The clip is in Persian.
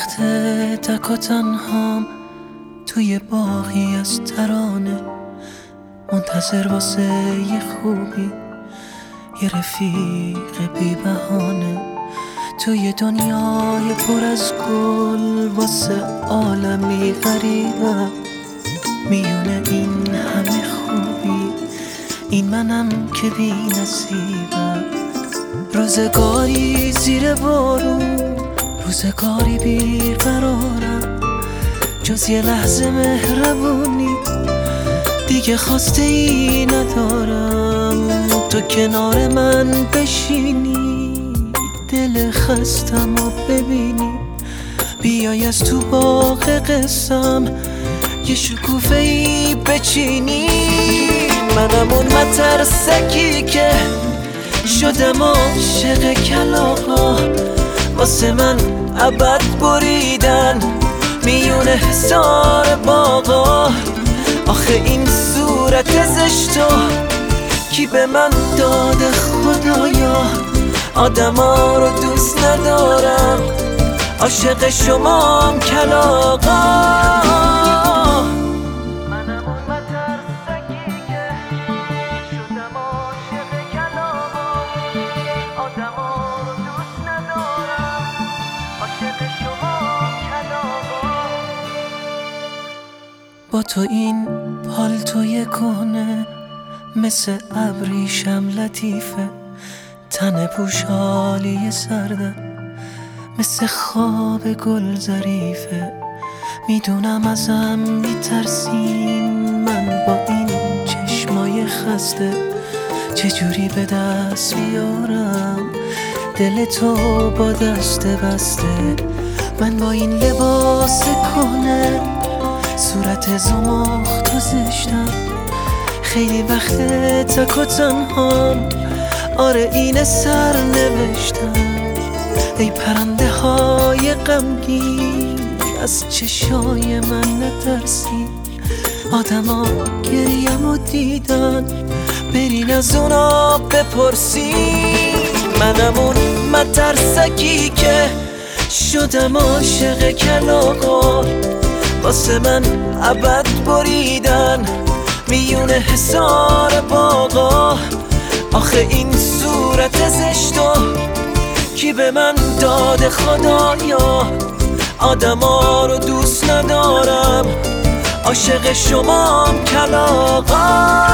وقت تک و تنهام توی باغی از ترانه، منتظر واسه یه خوبی، یه رفیق بی بهانه. توی دنیای پر از گل واسه عالمی غریبه، میونه این همه خوبی این منم که بی نصیبم. روزگاری زیر بارون، روزگاری بیقرارم، جز یه لحظه مهربونی دیگه خواسته ای ندارم. تو کنار من بشینی، دل خستم و ببینی، بیای از تو باغ قسم یه شکوفه ای بچینی. منم اون مترسکی که شدم عاشق کلاغا، واسه من ابد بریدن میونه حصار باغا. آخه این صورت زشتو کی به من داده خدایا؟ آدما رو دوست ندارم، عاشق شمام کلاغا. با تو این پالتوی کهنه مثل ابریشم لطیفه، تن پوشالی سردم مثل خواب گل ظریفه. میدونم ازم میترسین، من با این چشمای خسته چجوری به دست بیارم دل تو با دست بسته. من با این لباس کهنه صورت زمخت و زشتم، خیلی وقت تک و تنهام، آره این سر نوشتم. ای پرنده های غمگین از چشای من نترسین، آدما گریم و دیدن برین از اونا بپرسین. منم اون مترسکی که شدم عاشق کلاغا، واسه من ابد بریدن میونه حصار باغا. آخه این صورت زشتو کی به من داده خدایا؟ آدما رو دوست ندارم، عاشق شمام کلاغا.